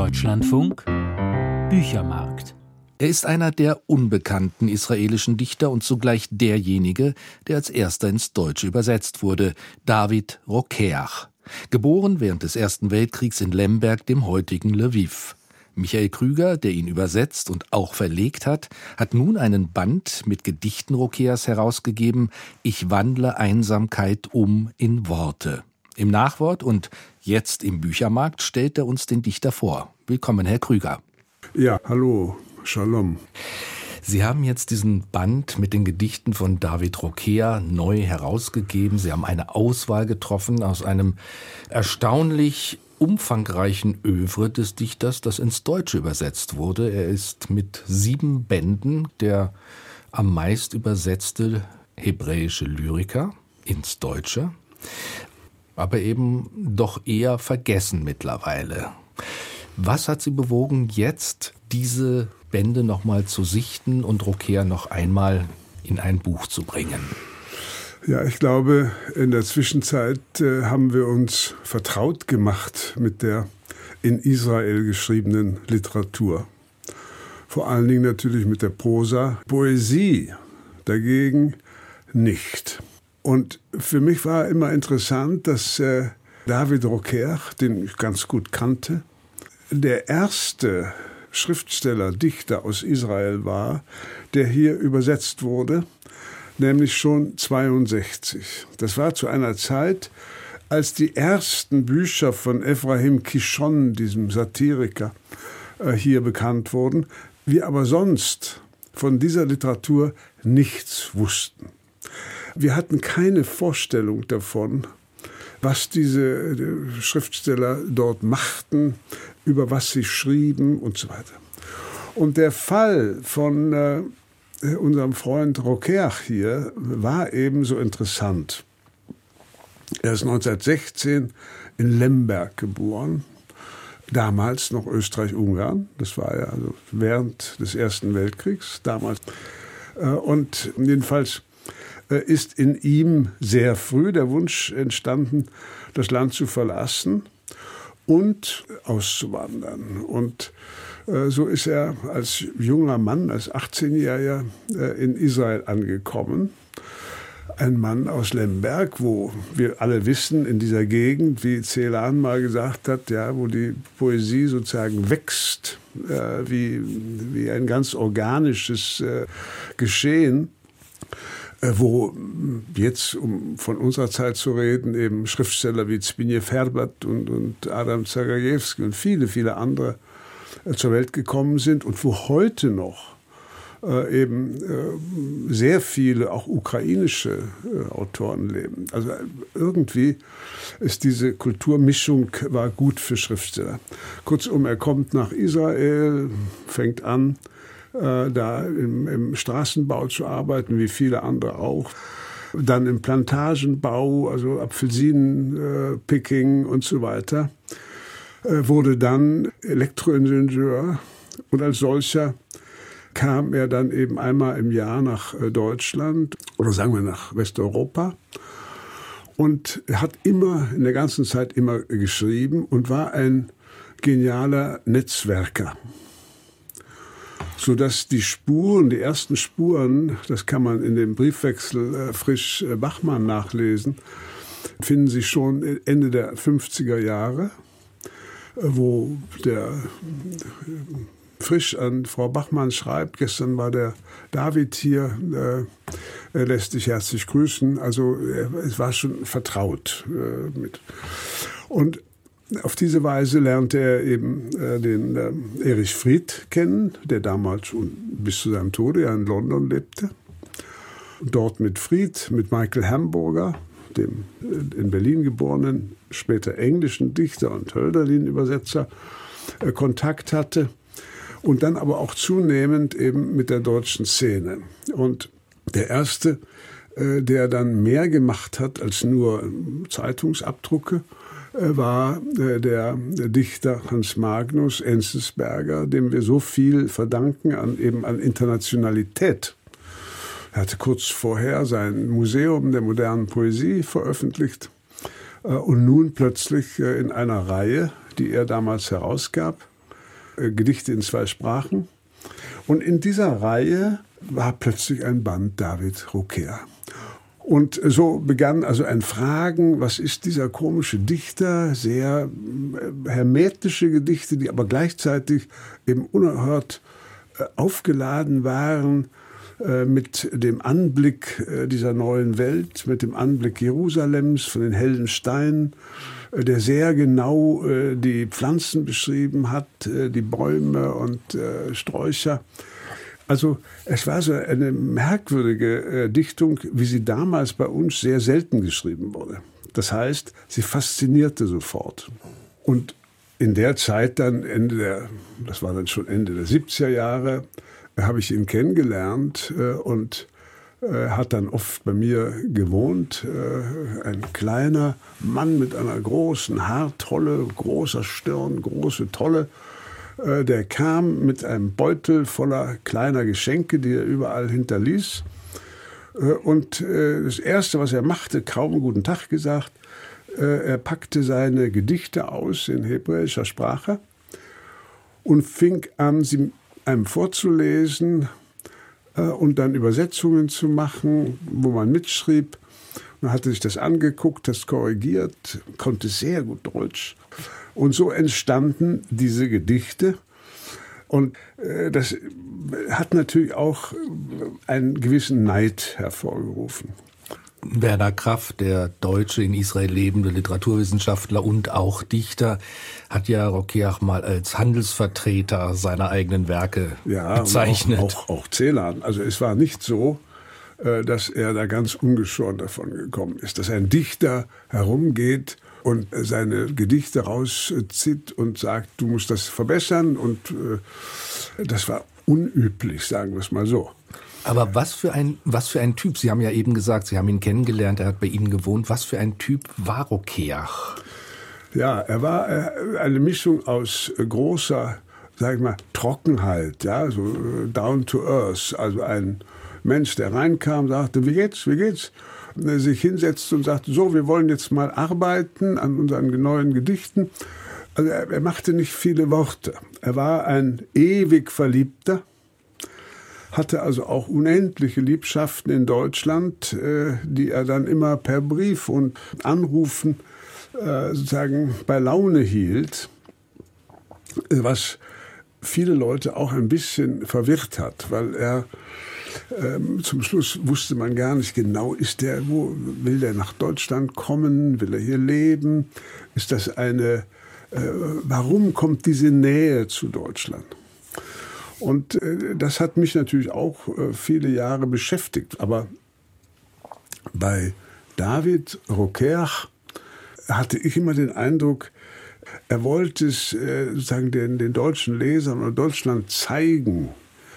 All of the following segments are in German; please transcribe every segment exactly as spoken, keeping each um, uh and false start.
Deutschlandfunk Büchermarkt. Er ist einer der unbekannten israelischen Dichter und zugleich derjenige, der als erster ins Deutsche übersetzt wurde, David Rokeach. Geboren während des Ersten Weltkriegs in Lemberg, dem heutigen Lviv. Michael Krüger, der ihn übersetzt und auch verlegt hat, hat nun einen Band mit Gedichten Rokeachs herausgegeben, Ich wandle Einsamkeit um in Worte. Im Nachwort und jetzt im Büchermarkt stellt er uns den Dichter vor. Willkommen, Herr Krüger. Ja, hallo, Shalom. Sie haben jetzt diesen Band mit den Gedichten von David Rokeach neu herausgegeben. Sie haben eine Auswahl getroffen aus einem erstaunlich umfangreichen Œuvre des Dichters, das ins Deutsche übersetzt wurde. Er ist mit sieben Bänden der am meist übersetzte hebräische Lyriker ins Deutsche, aber eben doch eher vergessen mittlerweile. Was hat Sie bewogen, jetzt diese Bände nochmal zu sichten und Rokeach noch einmal in ein Buch zu bringen? Ja, ich glaube, in der Zwischenzeit äh, haben wir uns vertraut gemacht mit der in Israel geschriebenen Literatur. Vor allen Dingen natürlich mit der Prosa. Poesie dagegen nicht. Und für mich war immer interessant, dass äh, David Rokeach, den ich ganz gut kannte, der erste Schriftsteller, Dichter aus Israel war, der hier übersetzt wurde, nämlich schon zweiundsechzig. Das war zu einer Zeit, als die ersten Bücher von Ephraim Kishon, diesem Satiriker, äh, hier bekannt wurden, wir aber sonst von dieser Literatur nichts wussten. Wir hatten keine Vorstellung davon, was diese Schriftsteller dort machten, über was sie schrieben und so weiter. Und der Fall von äh, unserem Freund Rokeach hier war ebenso interessant. Er ist neunzehnhundertsechzehn in Lemberg geboren, damals noch Österreich-Ungarn. Das war ja also während des Ersten Weltkriegs damals. Äh, und jedenfalls ist in ihm sehr früh der Wunsch entstanden, das Land zu verlassen und auszuwandern. Und äh, so ist er als junger Mann, als achtzehnjähriger äh, in Israel angekommen. Ein Mann aus Lemberg, wo wir alle wissen, in dieser Gegend, wie Celan mal gesagt hat, ja, wo die Poesie sozusagen wächst, äh, wie, wie ein ganz organisches äh, Geschehen, wo jetzt, um von unserer Zeit zu reden, eben Schriftsteller wie Zbigniew Herbert und, und Adam Zagajewski und viele, viele andere zur Welt gekommen sind und wo heute noch äh, eben äh, sehr viele auch ukrainische äh, Autoren leben. Also irgendwie ist diese Kulturmischung war gut für Schriftsteller. Kurzum, er kommt nach Israel, fängt an, da im, im Straßenbau zu arbeiten, wie viele andere auch. Dann im Plantagenbau, also Apfelsinenpicking äh, und so weiter. Äh, wurde dann Elektroingenieur und als solcher kam er dann eben einmal im Jahr nach äh, Deutschland oder sagen wir nach Westeuropa und hat immer, in der ganzen Zeit immer geschrieben und war ein genialer Netzwerker. Sodass die Spuren, die ersten Spuren, das kann man in dem Briefwechsel äh, Frisch-Bachmann nachlesen, finden sich schon Ende der fünfziger Jahre, äh, wo der äh, Frisch an Frau Bachmann schreibt, gestern war der David hier, äh, er lässt dich herzlich grüßen, also äh, es war schon vertraut äh, mit. Und auf diese Weise lernte er eben äh, den äh, Erich Fried kennen, der damals schon bis zu seinem Tode ja in London lebte. Dort mit Fried, mit Michael Hamburger, dem äh, in Berlin geborenen, später englischen Dichter und Hölderlin-Übersetzer, äh, Kontakt hatte. Und dann aber auch zunehmend eben mit der deutschen Szene. Und der erste, äh, der dann mehr gemacht hat als nur Zeitungsabdrucke, war der Dichter Hans Magnus Enzensberger, dem wir so viel verdanken an, eben an Internationalität. Er hatte kurz vorher sein Museum der modernen Poesie veröffentlicht und nun plötzlich in einer Reihe, die er damals herausgab, äh, Gedichte in zwei Sprachen. Und in dieser Reihe war plötzlich ein Band David Roker. Und so begann also ein Fragen, was ist dieser komische Dichter, sehr hermetische Gedichte, die aber gleichzeitig eben unerhört aufgeladen waren mit dem Anblick dieser neuen Welt, mit dem Anblick Jerusalems von den hellen Steinen, der sehr genau die Pflanzen beschrieben hat, die Bäume und Sträucher. Also es war so eine merkwürdige äh, Dichtung, wie sie damals bei uns sehr selten geschrieben wurde. Das heißt, sie faszinierte sofort. Und in der Zeit dann, Ende der, das war dann schon Ende der siebziger Jahre, äh, habe ich ihn kennengelernt äh, und äh, hat dann oft bei mir gewohnt. Äh, ein kleiner Mann mit einer großen Haartolle, großer Stirn, große Tolle. Der kam mit einem Beutel voller kleiner Geschenke, die er überall hinterließ. Und das Erste, was er machte, kaum guten Tag gesagt, er packte seine Gedichte aus in hebräischer Sprache und fing an, sie einem vorzulesen und dann Übersetzungen zu machen, wo man mitschrieb. Man hatte sich das angeguckt, das korrigiert, konnte sehr gut Deutsch. Und so entstanden diese Gedichte. Und äh, das hat natürlich auch einen gewissen Neid hervorgerufen. Werner Kraff, der deutsche in Israel lebende Literaturwissenschaftler und auch Dichter, hat ja Roker mal als Handelsvertreter seiner eigenen Werke ja, bezeichnet. Auch, auch, auch Celan. Also es war nicht so, dass er da ganz ungeschoren davon gekommen ist, dass ein Dichter herumgeht und seine Gedichte rauszieht und sagt, du musst das verbessern. Und äh, das war unüblich, sagen wir es mal so. Aber was für ein, was für ein Typ, Sie haben ja eben gesagt, Sie haben ihn kennengelernt, er hat bei Ihnen gewohnt. Was für ein Typ war Roker? Ja, er war äh, eine Mischung aus äh, großer, sag ich mal, Trockenheit, ja, so äh, down to earth, also ein Mensch, der reinkam, sagte, wie geht's, wie geht's? Sich hinsetzt und sagt, so, wir wollen jetzt mal arbeiten an unseren neuen Gedichten. Also er, er machte nicht viele Worte. Er war ein ewig Verliebter, hatte also auch unendliche Liebschaften in Deutschland, äh, die er dann immer per Brief und Anrufen äh, sozusagen bei Laune hielt, was viele Leute auch ein bisschen verwirrt hat, weil er Ähm, zum Schluss wusste man gar nicht genau, ist der, wo will der nach Deutschland kommen, will er hier leben, ist das eine, äh, warum kommt diese Nähe zu Deutschland? Und äh, das hat mich natürlich auch äh, viele Jahre beschäftigt, aber bei David Roker hatte ich immer den Eindruck, er wollte es äh, sozusagen den, den deutschen Lesern oder Deutschland zeigen,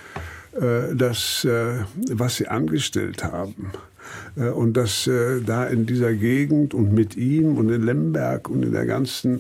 das, was sie angestellt haben. Und dass da in dieser Gegend und mit ihm und in Lemberg und in der ganzen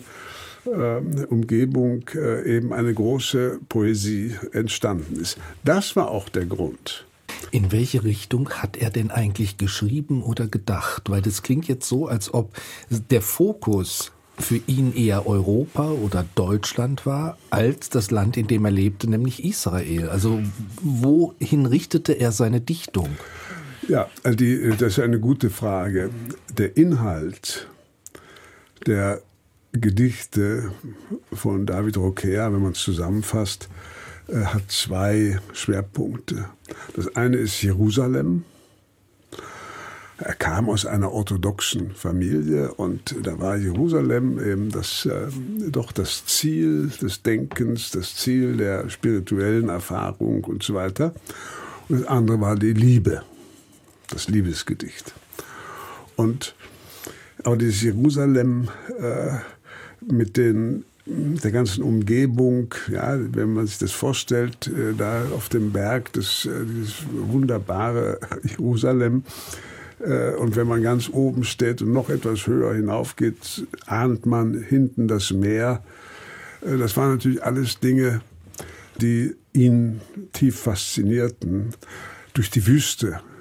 Umgebung eben eine große Poesie entstanden ist. Das war auch der Grund. In welche Richtung hat er denn eigentlich geschrieben oder gedacht? Weil das klingt jetzt so, als ob der Fokus für ihn eher Europa oder Deutschland war, als das Land, in dem er lebte, nämlich Israel. Also wohin richtete er seine Dichtung? Ja, also die, das ist eine gute Frage. Der Inhalt der Gedichte von David Roker, wenn man es zusammenfasst, hat zwei Schwerpunkte. Das eine ist Jerusalem. Er kam aus einer orthodoxen Familie und da war Jerusalem eben das, äh, doch das Ziel des Denkens, das Ziel der spirituellen Erfahrung und so weiter. Und das andere war die Liebe, das Liebesgedicht. Und aber dieses Jerusalem äh, mit den, der ganzen Umgebung, ja, wenn man sich das vorstellt, äh, da auf dem Berg, das, äh, dieses wunderbare Jerusalem, und wenn man ganz oben steht und noch etwas höher hinaufgeht, ahnt man hinten das Meer. Das waren natürlich alles Dinge, die ihn tief faszinierten. Durch die Wüste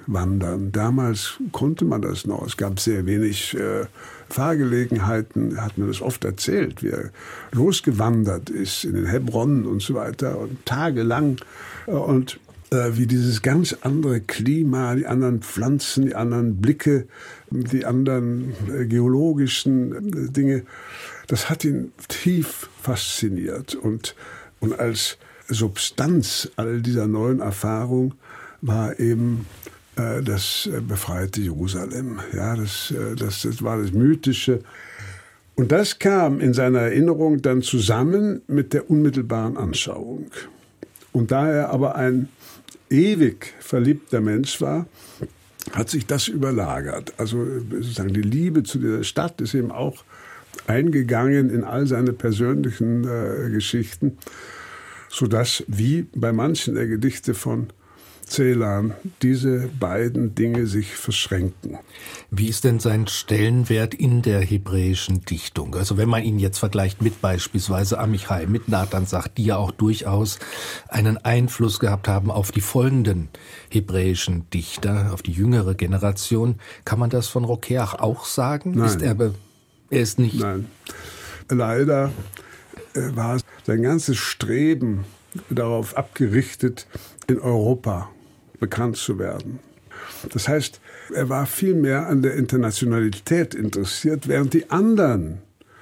wandern. Damals konnte man das noch. Es gab sehr wenig äh, Fahrgelegenheiten, hat man das oft erzählt, wie er losgewandert ist in den Hebron und so weiter und tagelang äh, und äh, wie dieses ganz andere Klima, die anderen Pflanzen, die anderen Blicke, die anderen äh, geologischen äh, Dinge, das hat ihn tief fasziniert und, und als Substanz all dieser neuen Erfahrung war eben äh, das äh, befreite Jerusalem. Ja, das, äh, das, das war das Mythische. Und das kam in seiner Erinnerung dann zusammen mit der unmittelbaren Anschauung. Und da er aber ein ewig verliebter Mensch war, hat sich das überlagert. Also sozusagen die Liebe zu dieser Stadt ist eben auch eingegangen in all seine persönlichen äh, Geschichten, sodass, wie bei manchen der Gedichte von Celan, diese beiden Dinge sich verschränken. Wie ist denn sein Stellenwert in der hebräischen Dichtung? Also wenn man ihn jetzt vergleicht mit beispielsweise Amichai, mit Nathansach, die ja auch durchaus einen Einfluss gehabt haben auf die folgenden hebräischen Dichter, auf die jüngere Generation, kann man das von Rokeach auch sagen? Nein. Ist er, be- er ist nicht... Nein. Leider war sein ganzes Streben darauf abgerichtet, in Europa bekannt zu werden. Das heißt, er war viel mehr an der Internationalität interessiert, während die anderen,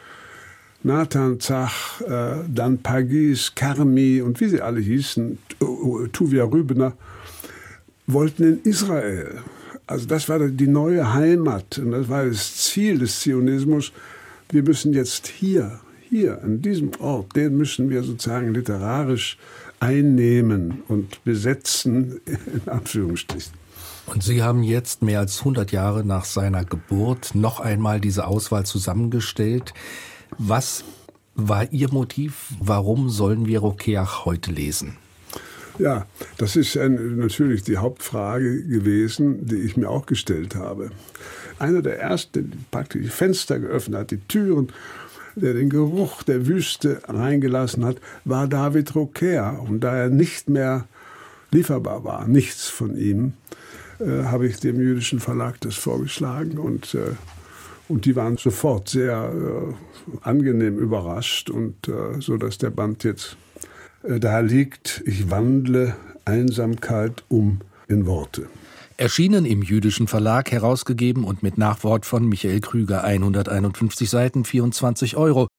Nathansach, äh, dann Pagis, Karmi und wie sie alle hießen, Tuvia Rübener, wollten in Israel. Also das war die neue Heimat und das war das Ziel des Zionismus. Wir müssen jetzt hier, hier, an diesem Ort, den müssen wir sozusagen literarisch einnehmen und besetzen, in Anführungsstrichen. Und Sie haben jetzt mehr als hundert Jahre nach seiner Geburt noch einmal diese Auswahl zusammengestellt. Was war Ihr Motiv? Warum sollen wir Rokeach heute lesen? Ja, das ist ein, natürlich die Hauptfrage gewesen, die ich mir auch gestellt habe. Einer der Ersten, der praktisch die Fenster geöffnet hat, die Türen, der den Geruch der Wüste reingelassen hat, war David Rokeach. Und da er nicht mehr lieferbar war, nichts von ihm, äh, habe ich dem jüdischen Verlag das vorgeschlagen. Und, äh, und die waren sofort sehr äh, angenehm überrascht, und äh, so dass der Band jetzt äh, da liegt. Ich wandle Einsamkeit um in Worte. Erschienen im Jüdischen Verlag, herausgegeben und mit Nachwort von Michael Krüger, hunderteinundfünfzig Seiten, vierundzwanzig Euro.